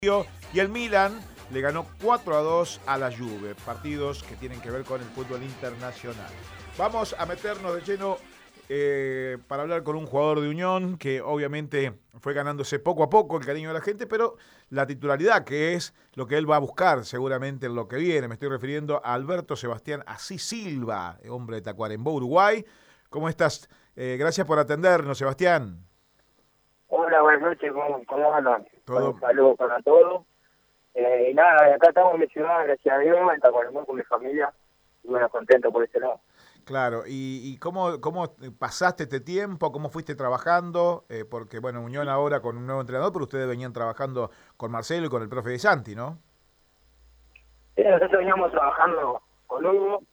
Y el Milan le ganó 4-2 a la Juve, partidos que tienen que ver con el fútbol internacional. Vamos a meternos de lleno para hablar con un jugador de Unión que obviamente fue ganándose poco a poco el cariño de la gente, pero la titularidad, que es lo que él va a buscar seguramente en lo que viene. Me estoy refiriendo a Alberto Sebastián Asís Silva, hombre de Tacuarembó, Uruguay. ¿Cómo estás? Gracias por atendernos, Sebastián. Hola, buenas noches, ¿cómo andan? Bueno, Todo. un saludo para todos. Y nada, acá estamos en mi ciudad, gracias a Dios, en Tacuarembó con mi familia. Y bueno, contento por este lado. Claro, ¿y cómo pasaste este tiempo? ¿Cómo fuiste trabajando? Porque, bueno, Unión ahora con un nuevo entrenador, pero ustedes venían trabajando con Marcelo y con el profe De Santi, ¿no? Sí, nosotros veníamos trabajando con Hugo,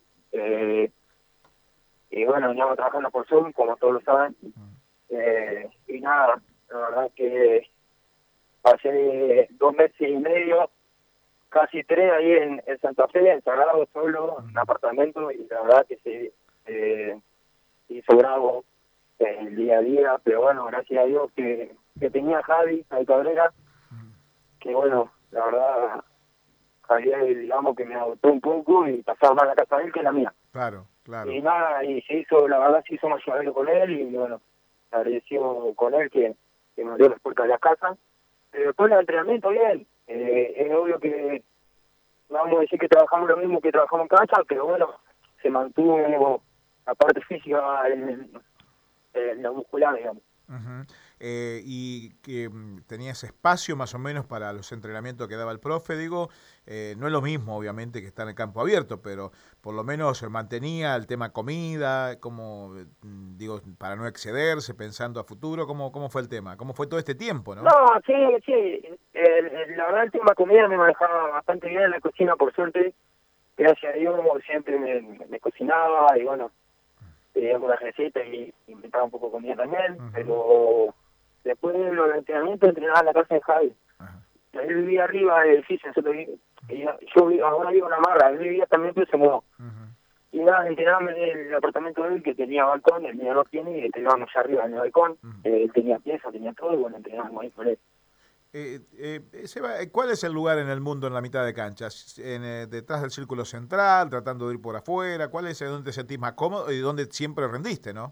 y bueno, veníamos trabajando por Zoom, como todos lo saben. Y nada, la verdad es que pasé 2 meses y medio, casi 3 ahí en Santa Fe, encerrado solo, en un apartamento, y la verdad que se hizo bravo el día a día, pero bueno, gracias a Dios que tenía a Javi Cabrera, que bueno, la verdad, Javier, digamos que me adoptó un poco y pasaba más la casa de él que la mía. Claro, claro. Y nada, y la verdad se hizo más llevadero con él, y bueno, agradecido con él que nos dio las puertas de la casa. Pero después del entrenamiento, bien, es obvio que vamos a decir que trabajamos lo mismo que trabajamos en cancha, pero bueno, se mantuvo la parte física en la muscular, digamos. Ujú. Y que tenías espacio más o menos para los entrenamientos que daba el profe, digo, no es lo mismo obviamente que estar en el campo abierto, pero por lo menos mantenía el tema comida, como digo, para no excederse, pensando a futuro. ¿Cómo fue el tema? ¿Cómo fue todo este tiempo, No, no? sí, sí, la verdad el tema comida me manejaba bastante bien en la cocina, por suerte, gracias a Dios siempre me cocinaba, y bueno, tenía algunas recetas y inventaba un poco de comida también, Ujú. pero después de los entrenamientos entrenaba en la casa de Javi. Ajá. Él vivía arriba del edificio, ahora vivo en la Marra, él vivía también, pero se mudó. Ujú. Y nada, entrenábamos en el apartamento de él, que tenía balcón, el mío no tiene, y entrenábamos allá arriba en el balcón. Ujú. Él tenía pieza, tenía todo, y bueno, entrenábamos ahí con él. Seba, ¿cuál es el lugar en el mundo en la mitad de canchas? Detrás del círculo central, tratando de ir por afuera. ¿Cuál es donde te sentís más cómodo y donde siempre rendiste, no?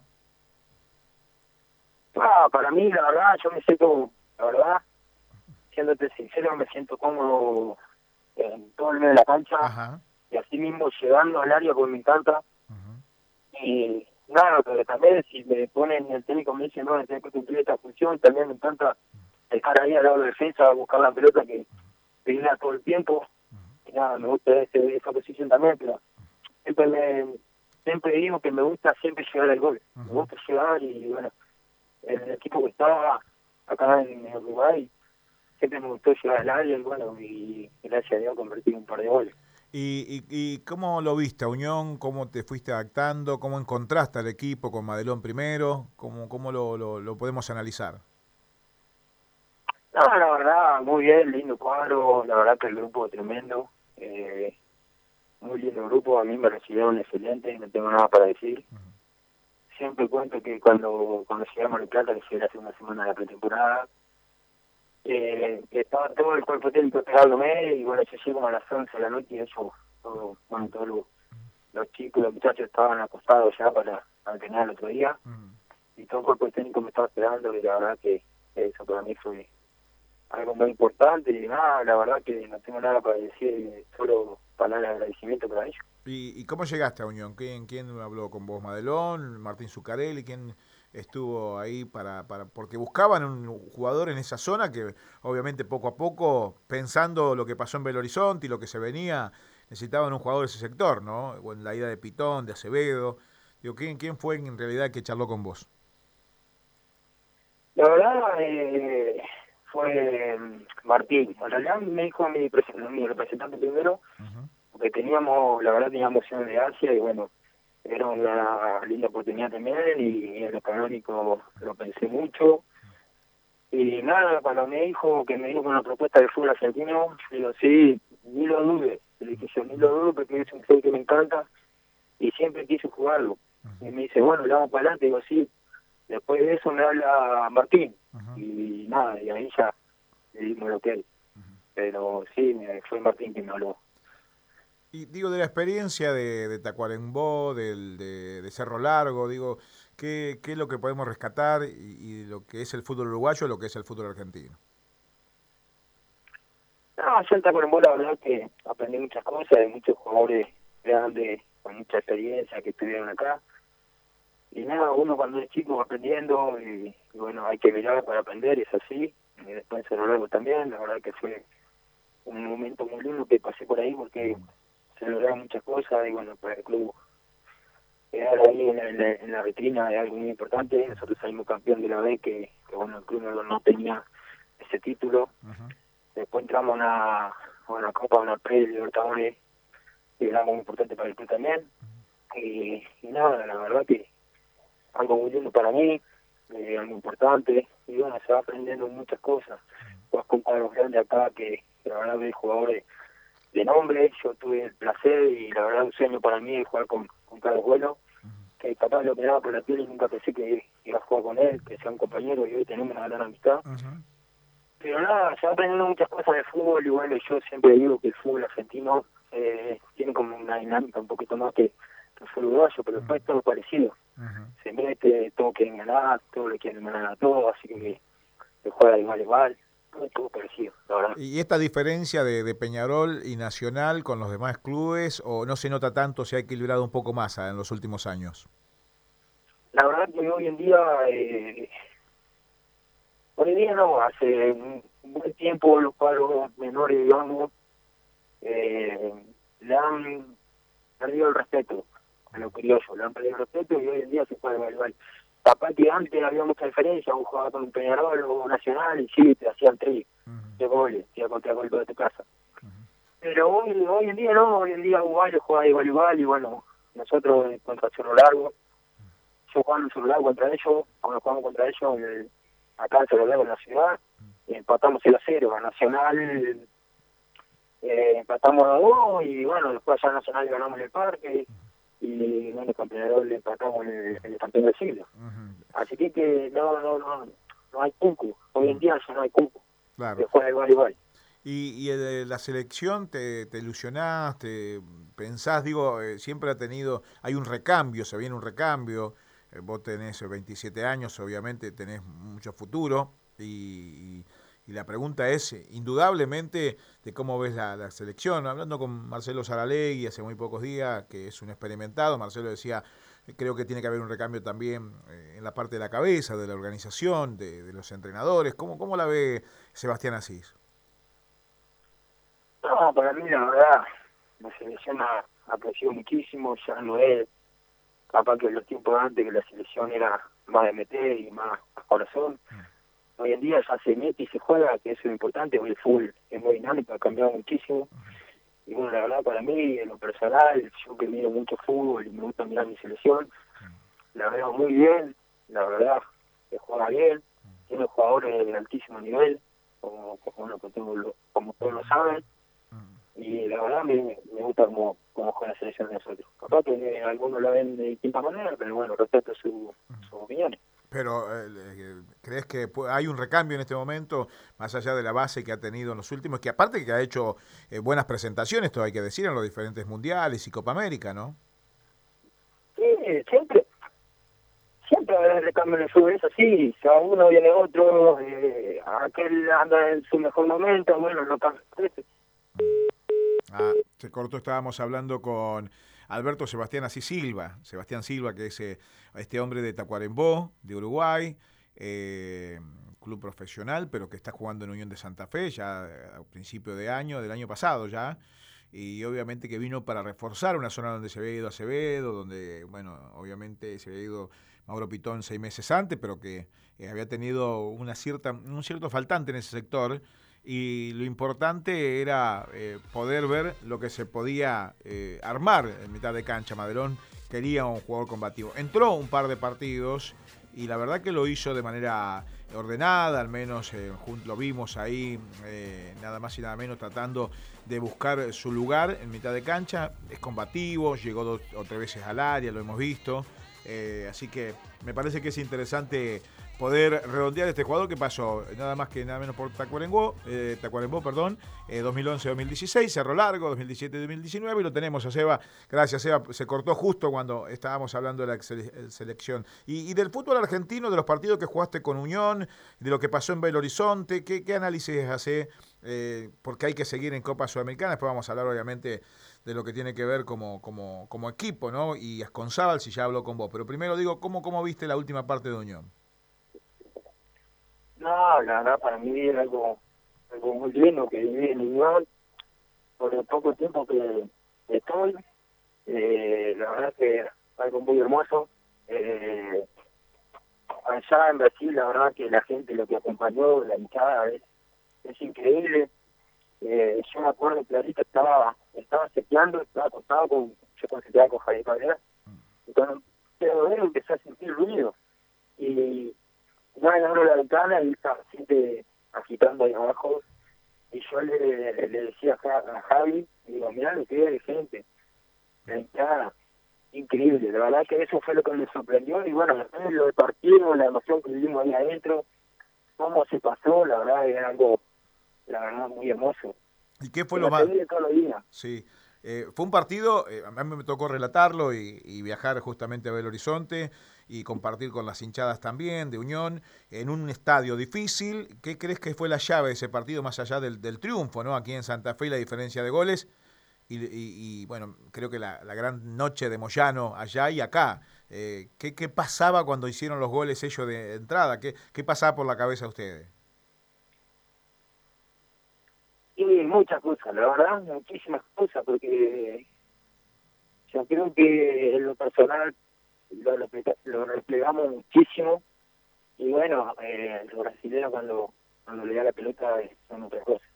Para mí, la verdad, yo me siento, la verdad, siéndote sincero, me siento cómodo en todo el medio de la cancha, Ajá. y así mismo llegando al área, porque me encanta. Ujú. Y nada, pero también si me ponen el técnico, me dicen, no, tenés que cumplir esta función, también me encanta estar ahí al lado de la defensa, buscar la pelota que viene todo el tiempo. Y nada, me gusta esa posición también, pero siempre siempre digo que me gusta siempre llegar al gol. Me Ujú. gusta llegar, y bueno, el equipo que estaba acá en Uruguay, siempre me gustó llegar al área, y bueno, y gracias a Dios convertí un par de goles. ¿Y cómo lo viste a Unión? ¿Cómo te fuiste adaptando? ¿Cómo encontraste al equipo con Madelón primero? ¿Cómo lo podemos analizar? No, la verdad, muy bien, lindo cuadro, la verdad que el grupo es tremendo, muy lindo grupo, a mí me recibieron excelente, no tengo nada para decir. Ujú. Siempre cuento que cuando llegamos a La Plata, que fue la segunda semana de la pretemporada, estaba todo el cuerpo técnico esperándome, y bueno, yo llego a las 11 de la noche, y ellos, todos los chicos, los muchachos estaban acostados ya para entrenar el otro día, Ujú. y todo el cuerpo técnico me estaba esperando, y la verdad que eso para mí fue algo muy importante. Y nada, la verdad que no tengo nada para decir, solo palabras de agradecimiento para ellos. ¿Y cómo llegaste a Unión? ¿Quién habló con vos? ¿Madelón? ¿Martín Zuccarelli? ¿Quién estuvo ahí porque buscaban un jugador en esa zona que obviamente poco a poco, pensando lo que pasó en Belo Horizonte y lo que se venía, necesitaban un jugador de ese sector, ¿no? O en la ida de Pitón, de Acevedo. Digo, ¿quién fue en realidad que charló con vos? La verdad, fue Martín. En realidad me dijo mi representante primero, Ujú. porque la verdad teníamos opción de Asia, y bueno, era una linda oportunidad también, y en lo económico lo pensé mucho. Y nada, cuando me dijo con una propuesta de fútbol argentino, digo, sí, ni lo dudes. Le dije yo, ni lo dudo, porque es un fútbol que me encanta y siempre quise jugarlo. Y me dice, bueno, le vamos para adelante. Digo, sí. Después de eso me habla Martín, Ujú. y nada, y ahí ya le dimos lo que hay. pero sí, fue Martín quien me habló. Y digo, de la experiencia de Tacuarembó, de Cerro Largo, digo, ¿qué es lo que podemos rescatar y lo que es el fútbol uruguayo, lo que es el fútbol argentino? No, yo en Tacuarembó la verdad que aprendí muchas cosas de muchos jugadores grandes, con mucha experiencia que estuvieron acá. Y nada, uno cuando es chico va aprendiendo y bueno, hay que mirar para aprender, es así. Y después en Cerro Largo también, la verdad que fue un momento muy lindo que pasé por ahí porque se lograron muchas cosas y bueno, para el club quedar ahí en la vitrina es algo muy importante. Nosotros salimos campeón de la B, que bueno, el club no tenía ese título. Uh-huh. Después entramos a una Copa, una Pre-Libertadores, que era muy importante para el club también. Y nada, la verdad que algo muy lindo para mí, algo importante. Y bueno, se va aprendiendo muchas cosas. Vas con cuadros grandes acá que la verdad ves jugadores de nombre. Yo tuve el placer y la verdad un sueño para mí es jugar con Carlos Bueno, que capaz lo miraba por la piel y nunca pensé que iba a jugar con él, que sea un compañero y hoy tenemos una gran amistad. Uh-huh. Pero nada, se va aprendiendo muchas cosas de fútbol y bueno, yo siempre digo que el fútbol argentino tiene como una dinámica un poquito más que el fútbol uruguayo, pero después es todo parecido. Uh-huh. Se mete, todos quieren ganar, todos le quieren ganar a todos, así que se juega igual, todo parecido, la verdad. ¿Y esta diferencia de Peñarol y Nacional con los demás clubes o no se nota tanto, se ha equilibrado un poco más en los últimos años? La verdad que hoy en día... hoy en día no, hace un buen tiempo los cuadros menores, digamos, le han perdido el respeto a los criollos, le han perdido el respeto y hoy en día se juega igual. Capaz que antes había mucha diferencia, un jugaba con un Peñarol o un Nacional y sí, te hacían 3 de goles, te iba contra el gol de tu casa. Pero hoy en día no, hoy en día Uruguay juega igual y bueno, nosotros contra Cerro Largo, yo jugando en Cerro Largo contra ellos, cuando jugamos contra ellos, acá en Cerro Largo, en la ciudad, empatamos 0-0, a Nacional empatamos a 2 y bueno, después allá en Nacional ganamos en el parque y bueno, el Peñarol le empatamos en el campeón del siglo. Uh-huh. Así que no hay cuco, hoy en día ya no hay cuco, Claro. se juega igual. ¿Y de la selección te ilusionás, pensás, digo, siempre ha tenido, hay un recambio, se viene un recambio, vos tenés 27 años, obviamente tenés mucho futuro y la pregunta es, indudablemente, de cómo ves la selección. Hablando con Marcelo Saralegui hace muy pocos días, que es un experimentado, Marcelo decía, creo que tiene que haber un recambio también en la parte de la cabeza, de la organización, de los entrenadores. ¿Cómo la ve Sebastián Asís? No, para mí la verdad, la selección ha crecido muchísimo, ya no es capaz que en los tiempos antes que la selección era más de meter y más corazón. Hoy en día ya se mete y se juega, que eso es lo importante, hoy el fútbol es muy dinámico, ha cambiado muchísimo. Y bueno, la verdad para mí, en lo personal, yo que miro mucho fútbol y me gusta mirar mi selección, la veo muy bien, la verdad, que juega bien, tiene jugadores de altísimo nivel, como todos lo saben. Y la verdad me gusta cómo juega la selección de nosotros. Capaz que algunos la ven de distinta manera, pero bueno, respeto sus opiniones. Pero, ¿crees que hay un recambio en este momento, más allá de la base que ha tenido en los últimos, que aparte que ha hecho buenas presentaciones, todo hay que decir, en los diferentes mundiales y Copa América, ¿no? Sí, siempre va a haber recambio en el fútbol, es así, si a uno viene otro, aquel anda en su mejor momento, bueno, no cambia. Se cortó, estábamos hablando con Alberto Sebastián Silva, que es este hombre de Tacuarembó, de Uruguay, club profesional, pero que está jugando en Unión de Santa Fe ya a principio de año, del año pasado ya, y obviamente que vino para reforzar una zona donde se había ido Acevedo, donde, bueno, obviamente se había ido Mauro Pitón 6 meses antes, pero que había tenido un cierto faltante en ese sector. Y lo importante era poder ver lo que se podía armar en mitad de cancha. Maderón quería un jugador combativo. Entró un par de partidos y la verdad que lo hizo de manera ordenada, al menos lo vimos ahí, nada más y nada menos tratando de buscar su lugar en mitad de cancha. Es combativo, llegó 2 o 3 veces al área, lo hemos visto. Así que me parece que es interesante poder redondear este jugador que pasó nada más que nada menos por Tacuarembó, 2011-2016, Cerro Largo, 2017-2019, y lo tenemos a Seba. Gracias, Seba. Se cortó justo cuando estábamos hablando de la selección. Y del fútbol argentino, de los partidos que jugaste con Unión, de lo que pasó en Belo Horizonte, ¿qué análisis hace? Porque hay que seguir en Copa Sudamericana. Después vamos a hablar, obviamente, de lo que tiene que ver como equipo, ¿no? Y Asconzábal, si ya habló con vos. Pero primero digo, ¿cómo viste la última parte de Unión? No, la verdad, para mí era algo muy lindo que viví en Unión por el poco tiempo que estoy. La verdad que es algo muy hermoso. Allá en Brasil, la verdad que la gente, lo que acompañó, la hinchada, es increíble. Yo me acuerdo clarito, estaba seteando, estaba acostado yo seteaba con Javier Cabrera, y cuando empecé a sentir ruido. Y nada, abro la ventana y estaba gente agitando ahí abajo. Y yo le decía a Javi, digo, mirá lo que hay de gente. La hinchada, increíble. La verdad que eso fue lo que me sorprendió. Y bueno, después lo del partido, la emoción que vivimos ahí adentro, cómo se pasó, la verdad era algo, la verdad, muy hermoso. ¿Y qué fue lo más? Todos los días. Sí. Fue un partido, a mí me tocó relatarlo y viajar justamente a Belo Horizonte y compartir con las hinchadas también de Unión en un estadio difícil. ¿Qué crees que fue la llave de ese partido más allá del triunfo, ¿no? Aquí en Santa Fe, la diferencia de goles y bueno, creo que la gran noche de Moyano allá y acá. ¿Qué pasaba cuando hicieron los goles ellos de entrada? ¿Qué pasaba por la cabeza de ustedes? Y muchas cosas, la verdad, muchísimas cosas, porque yo creo que en lo personal lo replegamos muchísimo. Y bueno, los brasileños cuando le da la pelota son otras cosas.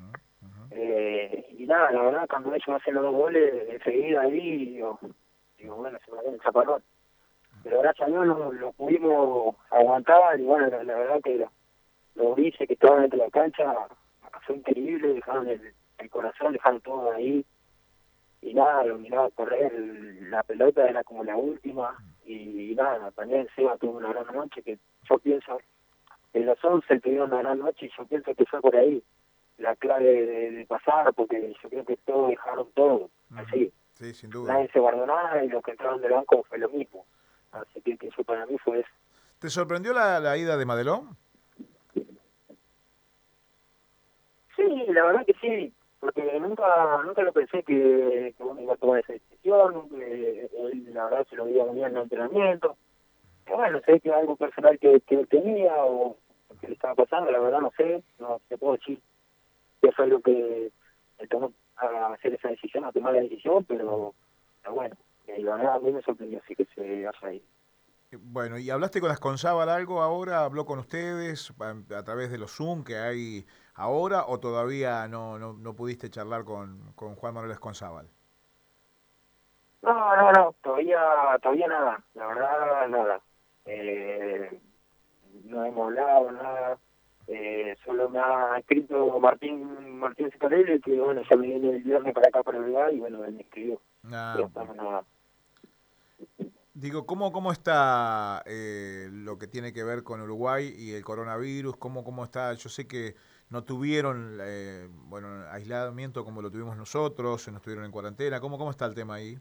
Y nada, la verdad, cuando ellos hacen los 2 goles, enseguida ahí, digo bueno, se me da el chaparrón. Pero gracias a Dios lo pudimos aguantar, y bueno, la verdad que los grises que estaban dentro de la cancha fue increíble, dejaron el corazón, dejaron todo ahí. Y nada, lo miraba correr, la pelota era como la última. Y nada, también Seba tuvo una gran noche, que yo pienso, en los 11 tuvieron una gran noche, y yo pienso que fue por ahí la clave de pasar, porque yo creo que todos dejaron todo, así. Sí, sin duda. Nadie se guardó nada, y los que entraron del banco fue lo mismo. Así que eso para mí fue eso. ¿Te sorprendió la ida de Madelón? Sí, la verdad que sí, porque nunca lo pensé que uno iba a tomar esa decisión. Él, la verdad, se lo veía muy bien en el entrenamiento. Bueno, sé que algo personal que él tenía o que le estaba pasando, la verdad no sé, no te puedo decir qué fue lo que le tomó a hacer esa decisión, a tomar la decisión, pero bueno, la verdad a mí me sorprendió así que se haya ido. Bueno, ¿y hablaste con Asconzábal algo ahora? ¿Habló con ustedes a través de los Zoom que hay ahora o todavía no pudiste charlar con Juan Manuel Asconzábal? No, todavía nada, la verdad nada. No hemos hablado, nada. Solo me ha escrito Martín Cicarelli, que bueno, ya me viene el viernes para acá para Uruguay, y bueno, él me escribió. Pero estamos nada. Digo, ¿cómo está lo que tiene que ver con Uruguay y el coronavirus? ¿Cómo está? Yo sé que no tuvieron aislamiento como lo tuvimos nosotros, no estuvieron en cuarentena. ¿Cómo está el tema ahí?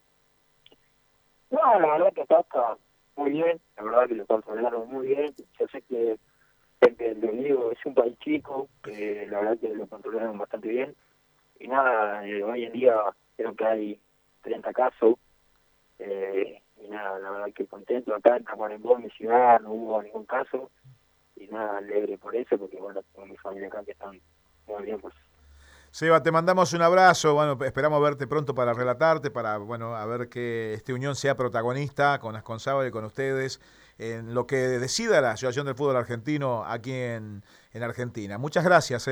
No, la verdad que está muy bien, la verdad que lo controlaron muy bien. Yo sé que lo digo, es un país chico, la verdad que lo controlaron bastante bien. Y nada, hoy en día creo que hay 30 casos. Y nada, la verdad que contento. Acá en Tacuarembó, en mi ciudad, no hubo ningún caso. Y nada, alegre por eso, porque bueno, tengo mi familia acá que están muy bien, pues. Seba, te mandamos un abrazo, bueno, esperamos verte pronto para relatarte, para, bueno, a ver que Unión sea protagonista con Asconzábal y con ustedes en lo que decida la Asociación del Fútbol Argentino aquí en Argentina. Muchas gracias,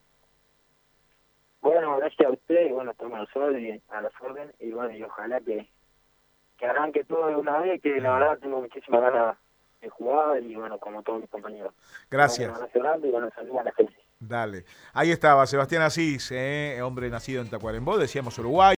Bueno, gracias a usted, y bueno, estamos a las órdenes, y bueno, y ojalá que arranque todo de una vez, que la verdad tengo muchísimas ganas de jugar, y bueno, como todos mis compañeros. Gracias. Y bueno, saludos a la gente. Dale. Ahí estaba Sebastián Asís, hombre nacido en Tacuarembó, decíamos Uruguay.